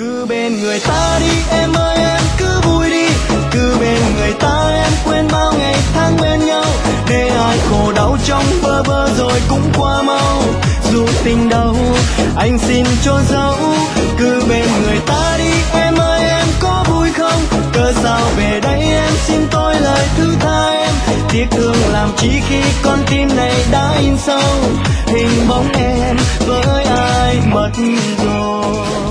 Cứ bên người ta đi em ơi em cứ vui đi, cứ bên người ta em quên bao ngày tháng bên nhau, để ai khổ đau trong bơ vơ rồi cũng qua mau. Dù tình đâu anh xin cho dấu, cứ bên người ta đi em ơi em có vui không, cớ sao về đây em xin tôi lời thứ tha em. Tiếc thương làm chi khi con tim này đã in sâu hình bóng em với ai mất rồi.